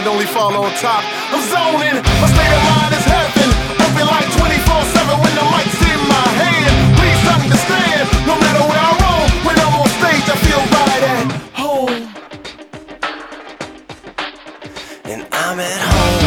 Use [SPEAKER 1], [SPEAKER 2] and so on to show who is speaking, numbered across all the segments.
[SPEAKER 1] could only fall on top. I'm zoning, my state of mind is heaven. Open like 24/7 when the mic's in my hand. Please understand, no matter where I roam, when I'm on stage I feel right at home. And I'm at home.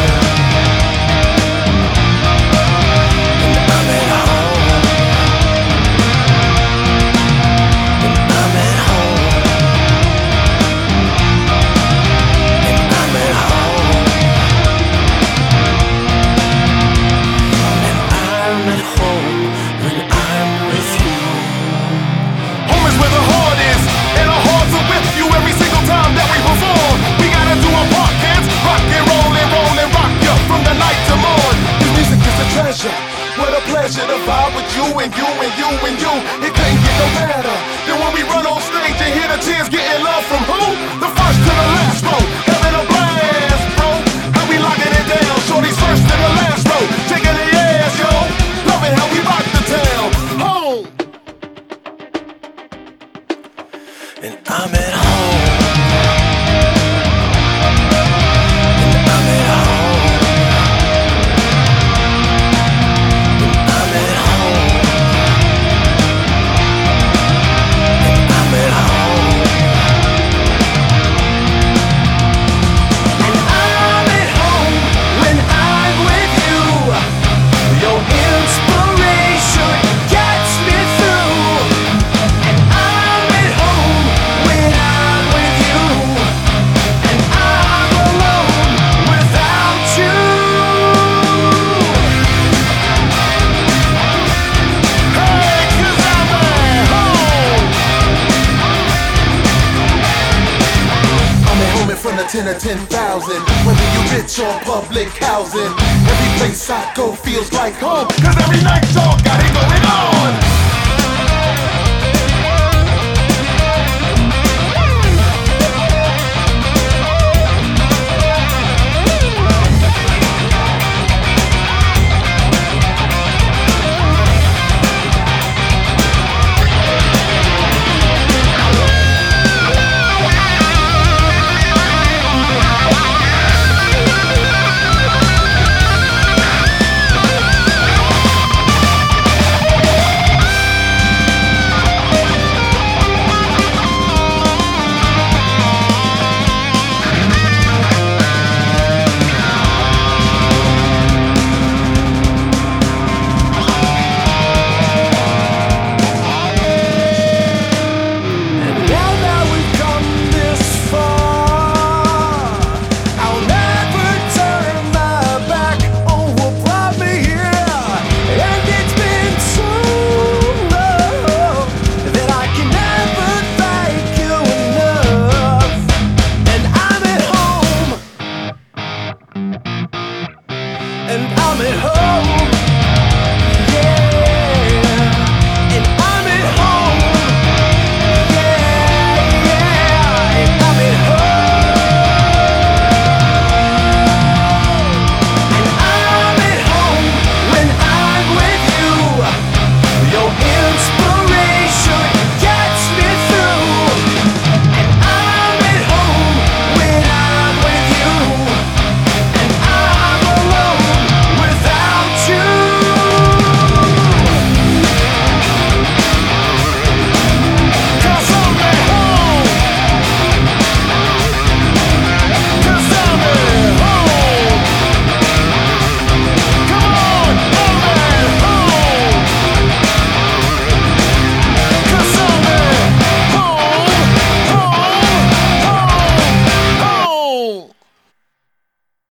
[SPEAKER 1] What a pleasure to vibe with you and you and you and you. It couldn't get no better than when we run on stage and hear the tears getting love from who? The first to the last row, having a blast, bro. How we locking it down, shorty's first to the last row, taking the ass, yo. Loving how we rock the town, home. And I'm at home. From the 10 to 10,000, whether you rich or public housing, every place I go feels like home, cause every night y'all got it going on.